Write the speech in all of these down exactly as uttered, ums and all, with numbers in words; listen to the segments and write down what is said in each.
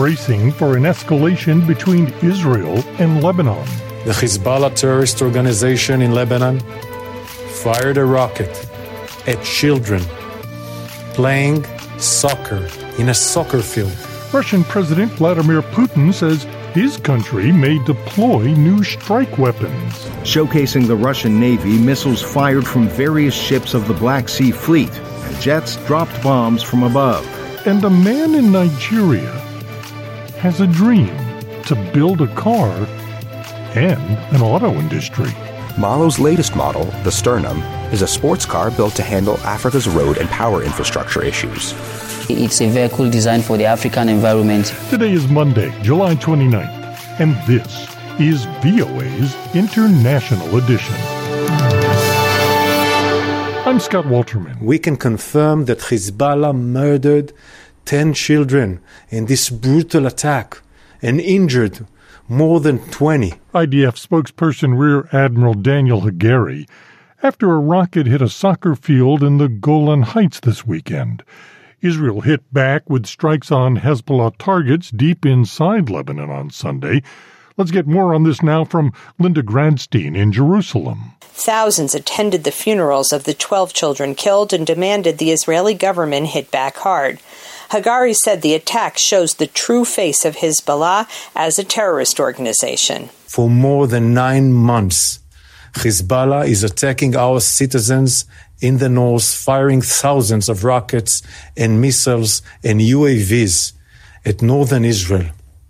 bracing for an escalation between Israel and Lebanon. The Hezbollah terrorist organization in Lebanon fired a rocket at children playing soccer in a soccer field. Russian President Vladimir Putin says his country may deploy new strike weapons. Showcasing the Russian Navy, missiles fired from various ships of the Black Sea Fleet, and jets dropped bombs from above. And a man in Nigeria has a dream to build a car and an auto industry. Mahlo's latest model, the Sternum, is a sports car built to handle Africa's road and power infrastructure issues. It's a vehicle designed for the African environment. Today is Monday, July twenty-ninth, and this is V O A's International Edition. I'm Scott Walterman. We can confirm that Hezbollah murdered ten children in this brutal attack and injured more than twenty. I D F spokesperson Rear Admiral Daniel Hagari, after a rocket hit a soccer field in the Golan Heights this weekend. Israel hit back with strikes on Hezbollah targets deep inside Lebanon on Sunday. Let's get more on this now from Linda Gradstein in Jerusalem. Thousands attended the funerals of the twelve children killed and demanded the Israeli government hit back hard. Hagari said the attack shows the true face of Hezbollah as a terrorist organization. For more than nine months, Hezbollah is attacking our citizens in the north, firing thousands of rockets and missiles and U A Vs at northern Israel,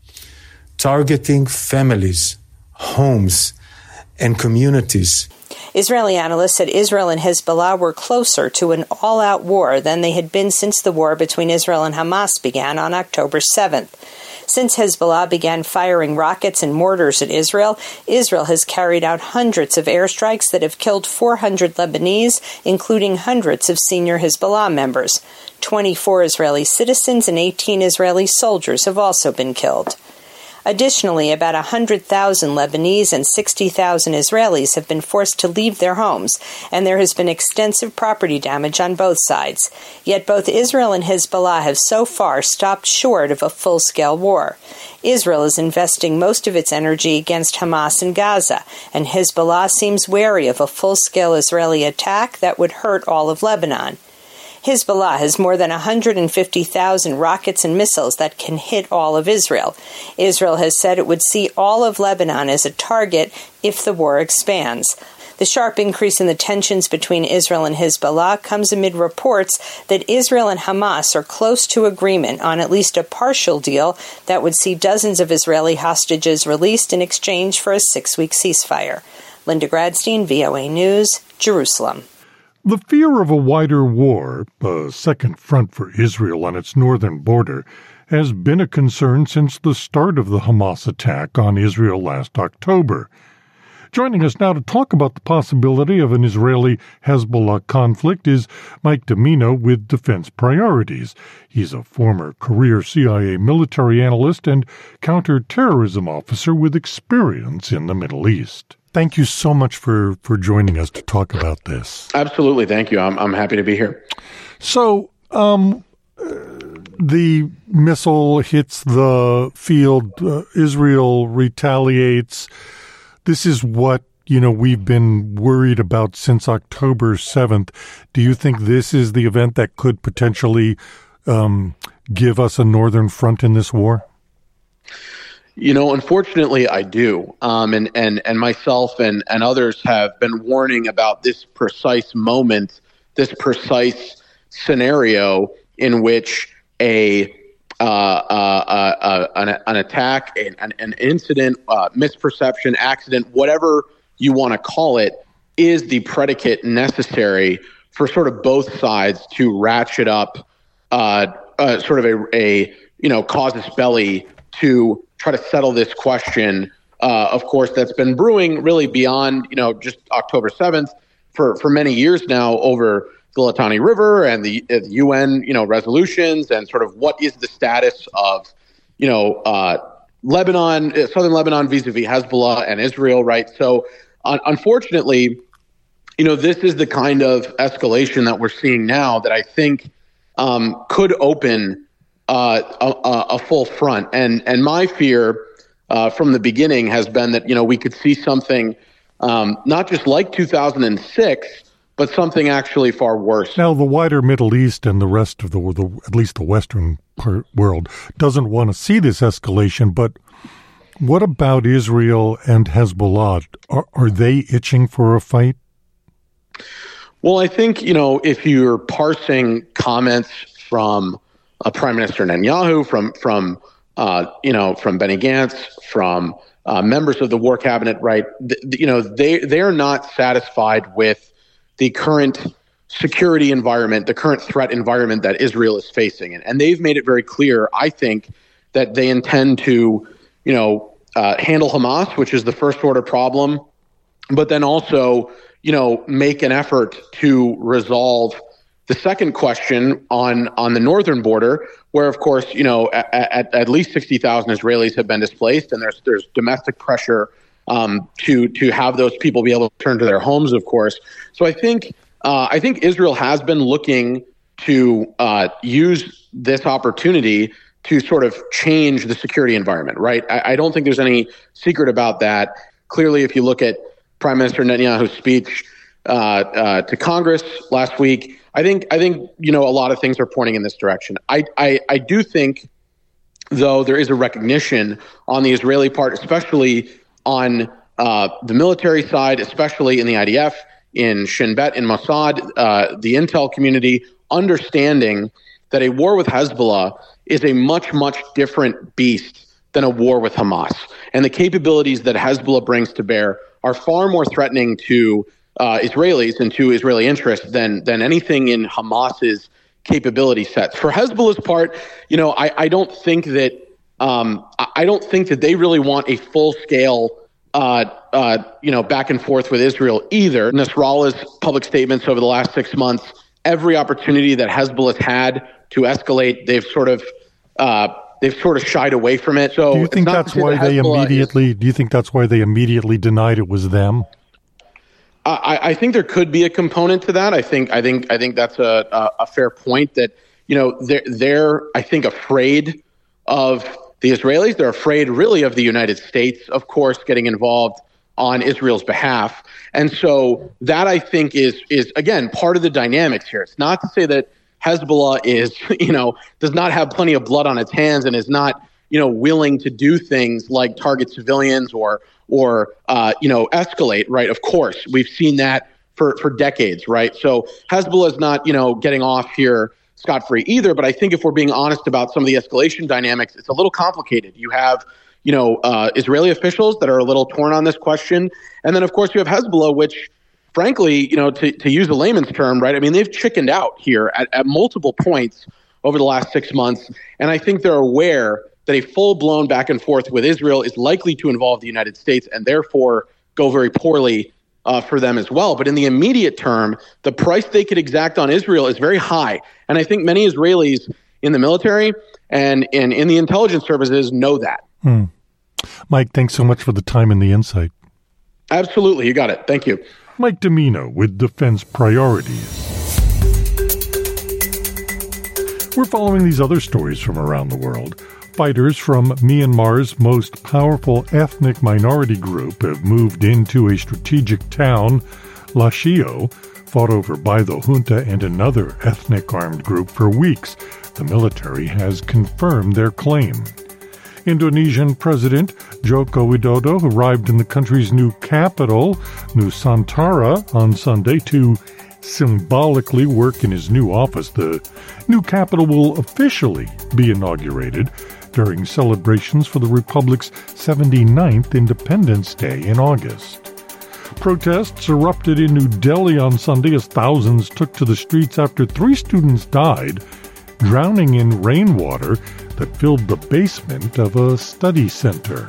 targeting families, homes, and communities. Israeli analysts said Israel and Hezbollah were closer to an all-out war than they had been since the war between Israel and Hamas began on October seventh. Since Hezbollah began firing rockets and mortars at Israel, Israel has carried out hundreds of airstrikes that have killed four hundred Lebanese, including hundreds of senior Hezbollah members. twenty-four Israeli citizens and eighteen Israeli soldiers have also been killed. Additionally, about one hundred thousand Lebanese and sixty thousand Israelis have been forced to leave their homes, and there has been extensive property damage on both sides. Yet both Israel and Hezbollah have so far stopped short of a full-scale war. Israel is investing most of its energy against Hamas in Gaza, and Hezbollah seems wary of a full-scale Israeli attack that would hurt all of Lebanon. Hezbollah has more than one hundred fifty thousand rockets and missiles that can hit all of Israel. Israel has said it would see all of Lebanon as a target if the war expands. The sharp increase in the tensions between Israel and Hezbollah comes amid reports that Israel and Hamas are close to agreement on at least a partial deal that would see dozens of Israeli hostages released in exchange for a six-week ceasefire. Linda Gradstein, V O A News, Jerusalem. The fear of a wider war, a second front for Israel on its northern border, has been a concern since the start of the Hamas attack on Israel last October. Joining us now to talk about the possibility of an Israeli-Hezbollah conflict is Mike Domino with Defense Priorities. He's a former career C I A military analyst and counterterrorism officer with experience in the Middle East. Thank you so much for, for joining us to talk about this. Absolutely. Thank you. I'm I'm happy to be here. So, um, the missile hits the field. Uh, Israel retaliates. This is what, you know, we've been worried about since October seventh. Do you think this is the event that could potentially um, give us a northern front in this war? You know, unfortunately, I do. Um, and, and, and myself and, and others have been warning about this precise moment, this precise scenario in which a uh, uh, uh, uh, an, an attack, an, an incident, uh, misperception, accident, whatever you want to call it, is the predicate necessary for sort of both sides to ratchet up uh, uh, sort of a, a, you know, casus belli to try to settle this question, uh, of course, that's been brewing really beyond, you know, just October seventh for, for many years now over the Litani River and the, uh, the U N, you know, resolutions and sort of what is the status of, you know, uh, Lebanon, uh, southern Lebanon vis-a-vis Hezbollah and Israel, right? So un- unfortunately, you know, this is the kind of escalation that we're seeing now that I think um, could open uh, a, a full front. And and my fear uh, from the beginning has been that, you know, we could see something um, not just like two thousand six, but something actually far worse. Now, the wider Middle East and the rest of the, the at least the Western part, world, doesn't want to see this escalation, but what about Israel and Hezbollah? Are, are they itching for a fight? Well, I think, you know, if you're parsing comments from uh, Prime Minister Netanyahu, from, from uh, you know, from Benny Gantz, from uh, members of the war cabinet, right, th- you know, they, they're not satisfied with the current security environment, the current threat environment that Israel is facing. And, and they've made it very clear, I think, that they intend to, you know, uh, handle Hamas, which is the first order problem, but then also, you know, make an effort to resolve the second question on, on the northern border, where, of course, you know, at, at, at least sixty thousand Israelis have been displaced, and there's there's domestic pressure um, to to have those people be able to return to their homes, of course. So I think uh, I think Israel has been looking to uh, use this opportunity to sort of change the security environment, right? I, I don't think there's any secret about that. Clearly, if you look at Prime Minister Netanyahu's speech uh, uh, to Congress last week, I think I think you know a lot of things are pointing in this direction. I I, I do think, though, there is a recognition on the Israeli part, especially on uh, the military side, especially in the I D F, in Shin Bet, in Mossad, uh, the intel community, understanding that a war with Hezbollah is a much, much different beast than a war with Hamas. And the capabilities that Hezbollah brings to bear are far more threatening to uh, Israelis and to Israeli interests than than anything in Hamas's capability sets. For Hezbollah's part, you know, I, I don't think that um, I don't think that they really want a full scale uh, uh, you know back and forth with Israel either. Nasrallah's public statements over the last six months, every opportunity that Hezbollah's had to escalate, they've sort of uh, they've sort of shied away from it. So do you think that's why they immediately? Is, do you think that's why they immediately denied it was them? I, I think there could be a component to that. I think I think I think that's a, a, a fair point. That you know they're they're I think afraid of the Israelis. They're afraid really of the United States, of course, getting involved on Israel's behalf. And so that I think is is again part of the dynamics here. It's not to say that Hezbollah is, you know, does not have plenty of blood on its hands and is not, you know, willing to do things like target civilians or, or uh, you know, escalate, right? Of course, we've seen that for, for decades, right? So Hezbollah is not, you know, getting off here scot-free either. But I think if we're being honest about some of the escalation dynamics, it's a little complicated. You have, you know, uh, Israeli officials that are a little torn on this question. And then, of course, you have Hezbollah, which frankly, you know, to, to use a layman's term, right? I mean, they've chickened out here at, at multiple points over the last six months. And I think they're aware that a full-blown back and forth with Israel is likely to involve the United States and therefore go very poorly uh, for them as well. But in the immediate term, the price they could exact on Israel is very high. And I think many Israelis in the military and in, in the intelligence services know that. Hmm. Mike, thanks so much for the time and the insight. Absolutely. You got it. Thank you. Mike Domino with Defense Priorities. We're following these other stories from around the world. Fighters from Myanmar's most powerful ethnic minority group have moved into a strategic town, Lashio, fought over by the junta and another ethnic armed group for weeks. The military has confirmed their claim. Indonesian President Joko Widodo arrived in the country's new capital, Nusantara, on Sunday to symbolically work in his new office. The new capital will officially be inaugurated during celebrations for the Republic's seventy-ninth Independence Day in August. Protests erupted in New Delhi on Sunday as thousands took to the streets after three students died, drowning in rainwater that filled the basement of a study center.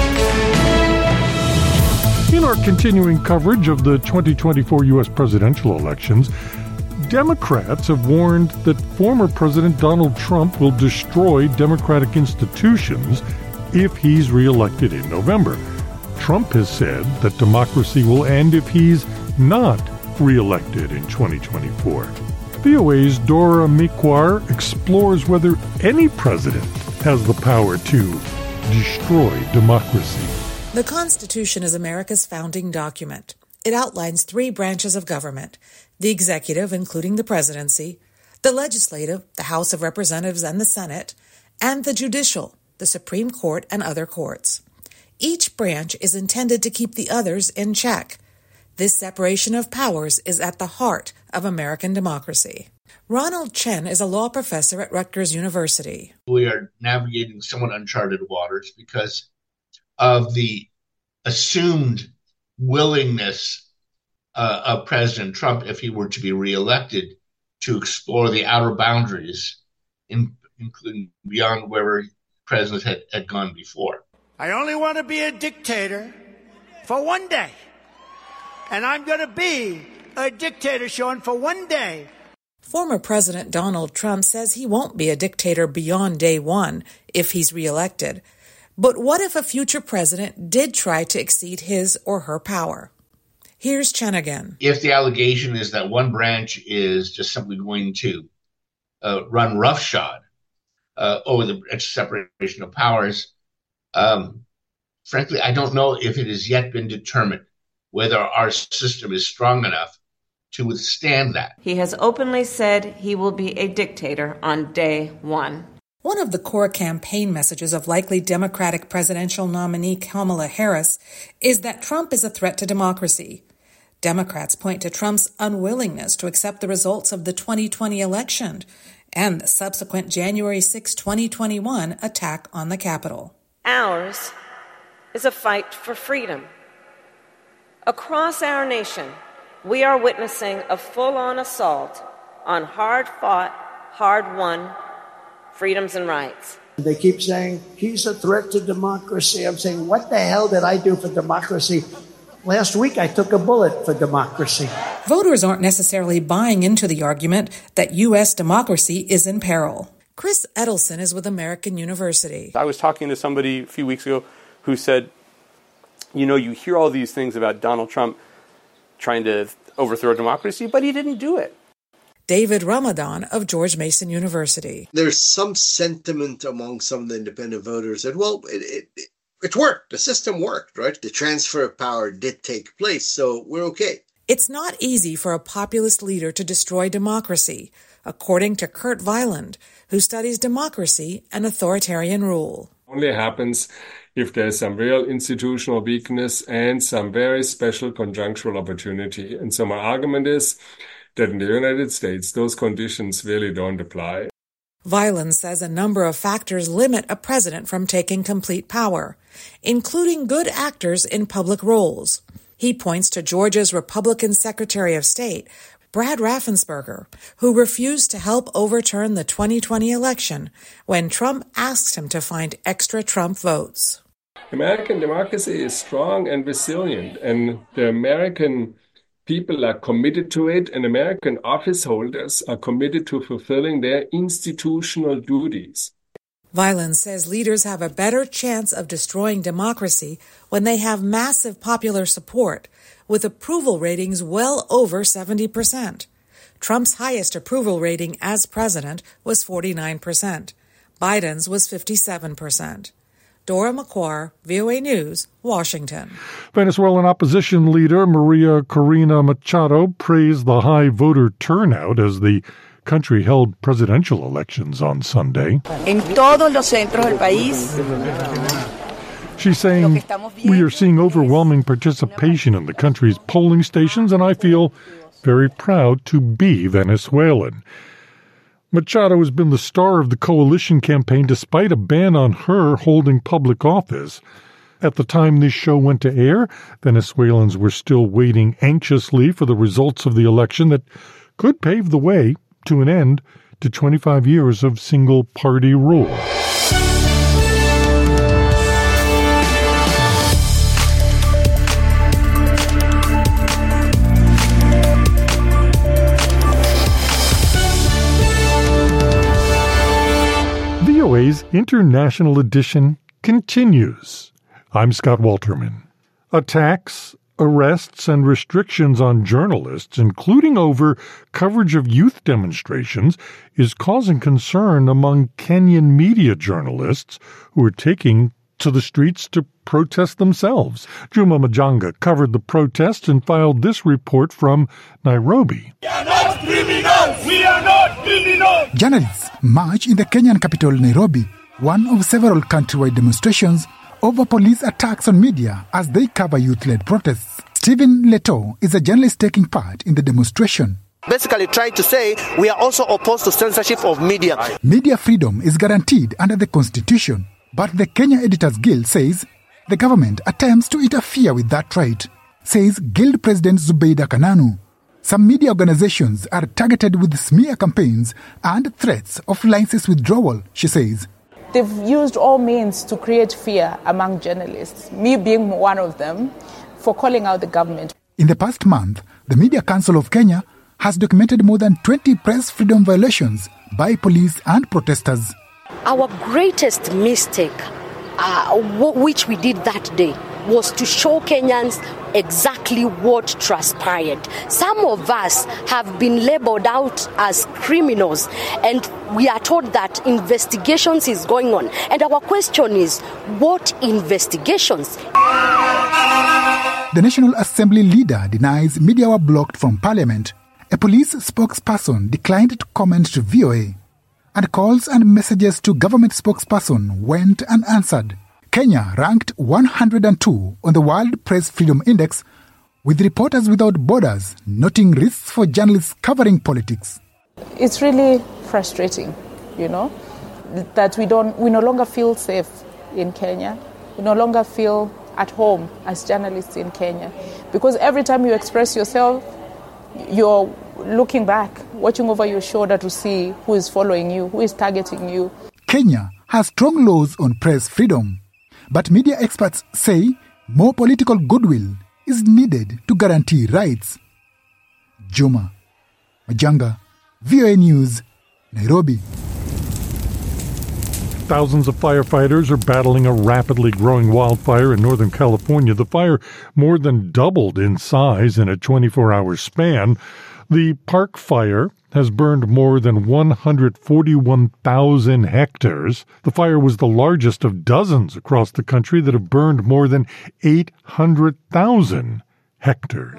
In our continuing coverage of the twenty twenty-four U S presidential elections, Democrats have warned that former President Donald Trump will destroy democratic institutions if he's reelected in November. Trump has said that democracy will end if he's not reelected in twenty twenty-four. V O A's Dora Mikwar explores whether any president has the power to destroy democracy. The Constitution is America's founding document. It outlines three branches of government: the executive, including the presidency, the legislative, the House of Representatives and the Senate, and the judicial, the Supreme Court and other courts. Each branch is intended to keep the others in check. This separation of powers is at the heart of American democracy. Ronald Chen is a law professor at Rutgers University. We are navigating somewhat uncharted waters because of the assumed willingness uh, of President Trump, if he were to be reelected, to explore the outer boundaries, in, including beyond wherever presidents had, had gone before. I only want to be a dictator for one day. And I'm going to be a dictator, Sean, for one day. Former President Donald Trump says he won't be a dictator beyond day one if he's reelected. But what if a future president did try to exceed his or her power? Here's Chen again. If the allegation is that one branch is just simply going to uh, run roughshod uh, over the separation of powers, um, frankly, I don't know if it has yet been determined whether our system is strong enough to withstand that. He has openly said he will be a dictator on day one. One of the core campaign messages of likely Democratic presidential nominee Kamala Harris is that Trump is a threat to democracy. Democrats point to Trump's unwillingness to accept the results of the twenty twenty election and the subsequent January sixth, twenty twenty-one attack on the Capitol. Ours is a fight for freedom. Across our nation, we are witnessing a full-on assault on hard-fought, hard-won freedoms and rights. They keep saying, he's a threat to democracy. I'm saying, what the hell did I do for democracy? Last week, I took a bullet for democracy. Voters aren't necessarily buying into the argument that U S democracy is in peril. Chris Edelson is with American University. I was talking to somebody a few weeks ago who said, you know, you hear all these things about Donald Trump trying to overthrow democracy, but he didn't do it. David Ramadan of George Mason University. There's some sentiment among some of the independent voters that, well, it, it, it worked. The system worked, right? The transfer of power did take place, so we're okay. It's not easy for a populist leader to destroy democracy, according to Kurt Weiland, who studies democracy and authoritarian rule. It only happens if there's some real institutional weakness and some very special conjunctural opportunity. And so my argument is that in the United States, those conditions really don't apply. Weiland says a number of factors limit a president from taking complete power, including good actors in public roles. He points to Georgia's Republican Secretary of State, Brad Raffensperger, who refused to help overturn the twenty twenty election when Trump asked him to find extra Trump votes. American democracy is strong and resilient, and the American people are committed to it, and American office holders are committed to fulfilling their institutional duties. Weiland says leaders have a better chance of destroying democracy when they have massive popular support, with approval ratings well over seventy percent. Trump's highest approval rating as president was forty-nine percent. Biden's was fifty-seven percent. Dora Mikwar, V O A News, Washington. Venezuelan opposition leader Maria Corina Machado praised the high voter turnout as the country held presidential elections on Sunday. En todos los centros del país. She's saying, we are seeing overwhelming participation in the country's polling stations, and I feel very proud to be Venezuelan. Machado has been the star of the coalition campaign despite a ban on her holding public office. At the time this show went to air, Venezuelans were still waiting anxiously for the results of the election that could pave the way to an end to twenty-five years of single-party rule. V O A's International Edition continues. I'm Scott Walterman. Attacks, arrests and restrictions on journalists, including over coverage of youth demonstrations, is causing concern among Kenyan media journalists who are taking to the streets to protest themselves. Juma Majanga covered the protests and filed this report from Nairobi. We are not criminals! We are not criminals! Journalists march in the Kenyan capital, Nairobi, one of several countrywide demonstrations over police attacks on media as they cover youth-led protests. Stephen Leto is a journalist taking part in the demonstration. Basically trying to say we are also opposed to censorship of media. Media freedom is guaranteed under the Constitution, but the Kenya Editors Guild says the government attempts to interfere with that right, says Guild President Zubeida Kananu. Some media organizations are targeted with smear campaigns and threats of license withdrawal, she says. They've used all means to create fear among journalists, me being one of them, for calling out the government. In the past month, the Media Council of Kenya has documented more than twenty press freedom violations by police and protesters. Our greatest mistake, uh, which we did that day, was to show Kenyans exactly what transpired. Some of us have been labeled out as criminals, and we are told that investigations is going on. And our question is, what investigations? The National Assembly leader denies media were blocked from Parliament. A police spokesperson declined to comment to V O A, and calls and messages to government spokesperson went unanswered. Kenya ranked one hundred two on the World Press Freedom Index, with Reporters Without Borders noting risks for journalists covering politics. It's really frustrating, you know, that we don't, we no longer feel safe in Kenya. We no longer feel at home as journalists in Kenya, because every time you express yourself, you're looking back, watching over your shoulder to see who is following you, who is targeting you. Kenya has strong laws on press freedom, but media experts say more political goodwill is needed to guarantee rights. Juma Majanga, V O A News, Nairobi. Thousands of firefighters are battling a rapidly growing wildfire in Northern California. The fire more than doubled in size in a twenty-four hour span. The Park Fire has burned more than one hundred forty-one thousand hectares. The fire was the largest of dozens across the country that have burned more than eight hundred thousand hectares.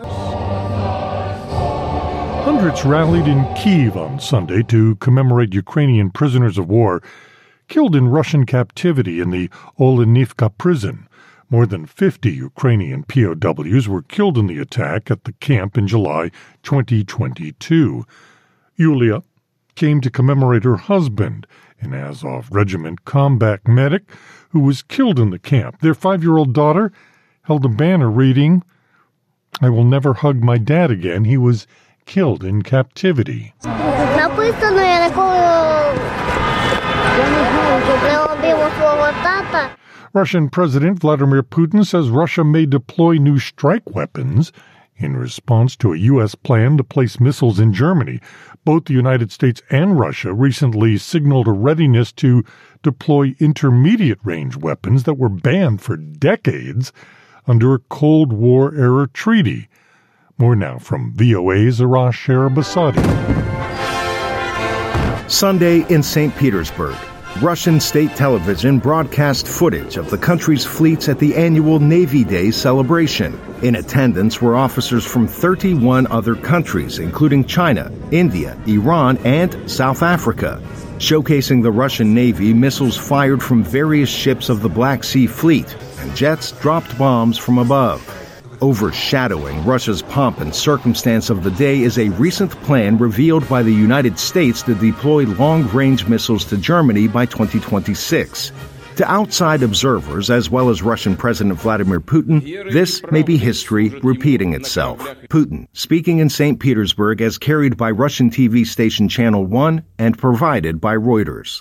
Hundreds rallied in Kyiv on Sunday to commemorate Ukrainian prisoners of war killed in Russian captivity in the Olenivka prison. More than fifty Ukrainian P O Ws were killed in the attack at the camp in July twenty twenty-two. Yulia came to commemorate her husband, an Azov Regiment combat medic who was killed in the camp. Their five-year-old daughter held a banner reading, "I will never hug my dad again. He was killed in captivity." Russian President Vladimir Putin says Russia may deploy new strike weapons in response to a U S plan to place missiles in Germany. Both the United States and Russia recently signaled a readiness to deploy intermediate-range weapons that were banned for decades under a Cold War-era treaty. More now from V O A's Arash Sharabasadi. Sunday in Saint Petersburg, Russian state television broadcast footage of the country's fleets at the annual Navy Day celebration. In attendance were officers from thirty-one other countries, including China, India, Iran, and South Africa. Showcasing the Russian Navy, missiles fired from various ships of the Black Sea Fleet, and jets dropped bombs from above. Overshadowing Russia's pomp and circumstance of the day is a recent plan revealed by the United States to deploy long-range missiles to Germany by twenty twenty-six. To outside observers, as well as Russian President Vladimir Putin, this may be history repeating itself. Putin, speaking in Saint Petersburg as carried by Russian T V station Channel one and provided by Reuters.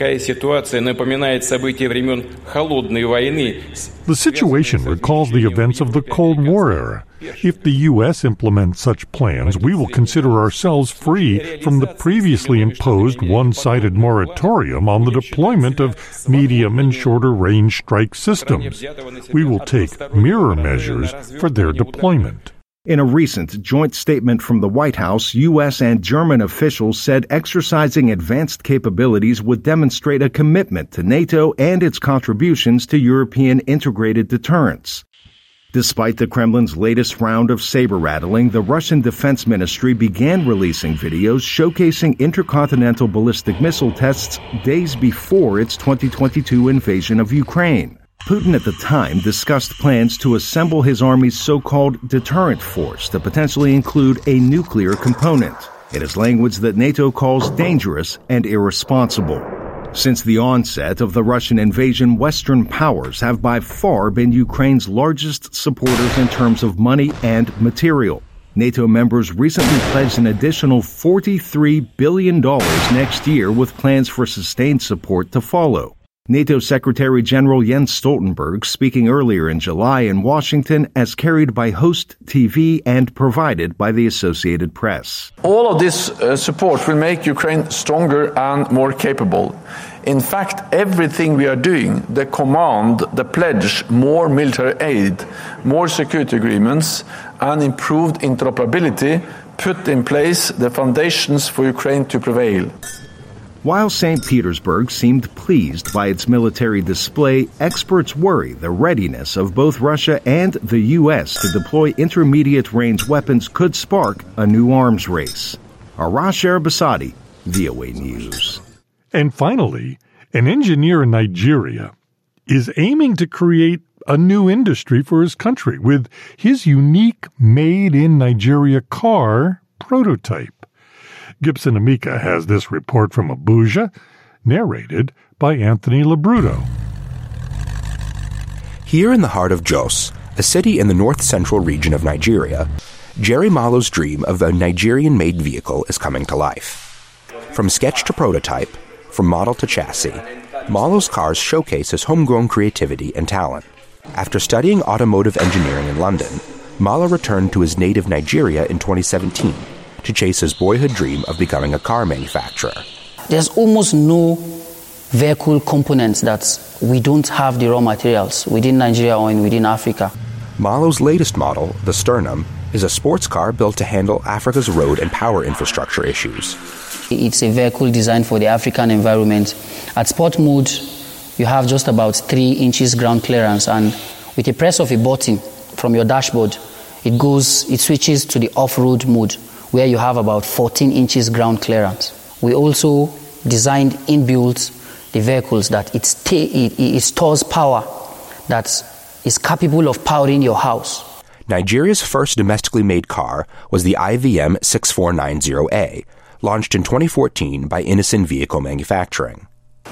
The situation recalls the events of the Cold War era. If the U S implements such plans, we will consider ourselves free from the previously imposed one-sided moratorium on the deployment of medium and shorter-range strike systems. We will take mirror measures for their deployment. In a recent joint statement from the White House, U S and German officials said exercising advanced capabilities would demonstrate a commitment to NATO and its contributions to European integrated deterrence. Despite the Kremlin's latest round of saber-rattling, the Russian Defense Ministry began releasing videos showcasing intercontinental ballistic missile tests days before its twenty twenty-two invasion of Ukraine. Putin at the time discussed plans to assemble his army's so-called deterrent force to potentially include a nuclear component. It is language that NATO calls dangerous and irresponsible. Since the onset of the Russian invasion, Western powers have by far been Ukraine's largest supporters in terms of money and material. NATO members recently pledged an additional forty-three billion dollars next year with plans for sustained support to follow. NATO Secretary General Jens Stoltenberg speaking earlier in July in Washington as carried by Host T V and provided by the Associated Press. All of this uh, support will make Ukraine stronger and more capable. In fact, everything we are doing, the command, the pledge, more military aid, more security agreements, and improved interoperability put in place the foundations for Ukraine to prevail. While Saint Petersburg seemed pleased by its military display, experts worry the readiness of both Russia and the U S to deploy intermediate-range weapons could spark a new arms race. Arash Arabasadi, V O A News. And finally, an engineer in Nigeria is aiming to create a new industry for his country with his unique made-in-Nigeria car prototype. Gibson Amika has this report from Abuja, narrated by Anthony Labruto. Here in the heart of Jos, a city in the north-central region of Nigeria, Jerry Malo's dream of a Nigerian-made vehicle is coming to life. From sketch to prototype, from model to chassis, Malo's cars showcase his homegrown creativity and talent. After studying automotive engineering in London, Malo returned to his native Nigeria in twenty seventeen to chase his boyhood dream of becoming a car manufacturer. There's almost no vehicle components that we don't have the raw materials within Nigeria or in within Africa. Malo's latest model, the Sternum, is a sports car built to handle Africa's road and power infrastructure issues. It's a vehicle designed for the African environment. At sport mode, you have just about three inches ground clearance, and with the press of a button from your dashboard, it goes, it switches to the off-road mode, where you have about fourteen inches ground clearance. We also designed inbuilt the vehicles that it, stay, it, it stores power that is capable of powering your house. Nigeria's first domestically made car was the I V M six four nine zero A, launched in twenty fourteen by Innocent Vehicle Manufacturing.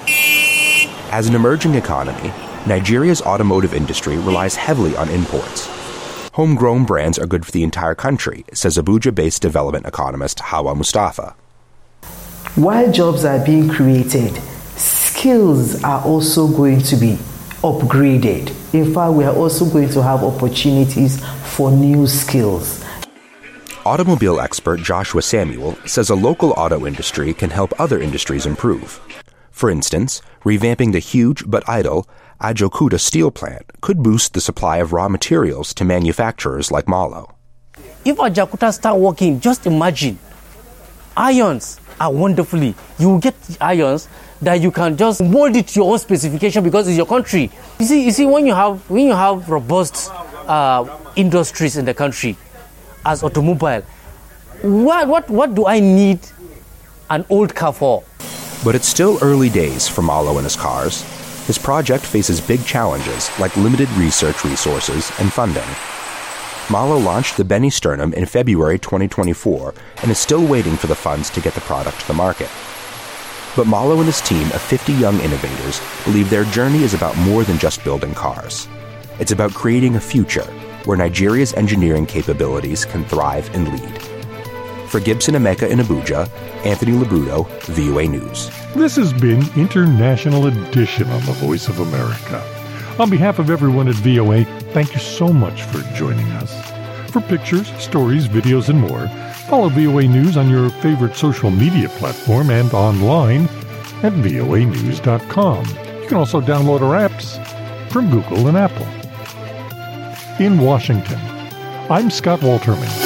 As an emerging economy, Nigeria's automotive industry relies heavily on imports. Homegrown brands are good for the entire country, says Abuja-based development economist Hawa Mustafa. While jobs are being created, skills are also going to be upgraded. In fact, we are also going to have opportunities for new skills. Automobile expert Joshua Samuel says a local auto industry can help other industries improve. For instance, revamping the huge but idle Ajokuta steel plant could boost the supply of raw materials to manufacturers like Malo. If Ajokuta start working, just imagine, irons are wonderfully, you will get irons that you can just mold it to your own specification because it's your country. You see, you see when you have when you have robust uh, industries in the country, as automobile, what what what do I need an old car for? But it's still early days for Malo and his cars. His project faces big challenges like limited research resources and funding. Malo launched the Benny Sternum in February twenty twenty-four and is still waiting for the funds to get the product to the market. But Malo and his team of fifty young innovators believe their journey is about more than just building cars. It's about creating a future, where Nigeria's engineering capabilities can thrive and lead. For Gibson Emeka in Abuja, Anthony Labudo, V O A News. This has been International Edition on the Voice of America. On behalf of everyone at V O A, thank you so much for joining us. For pictures, stories, videos, and more, follow V O A News on your favorite social media platform and online at V O A news dot com. You can also download our apps from Google and Apple. In Washington, I'm Scott Walterman.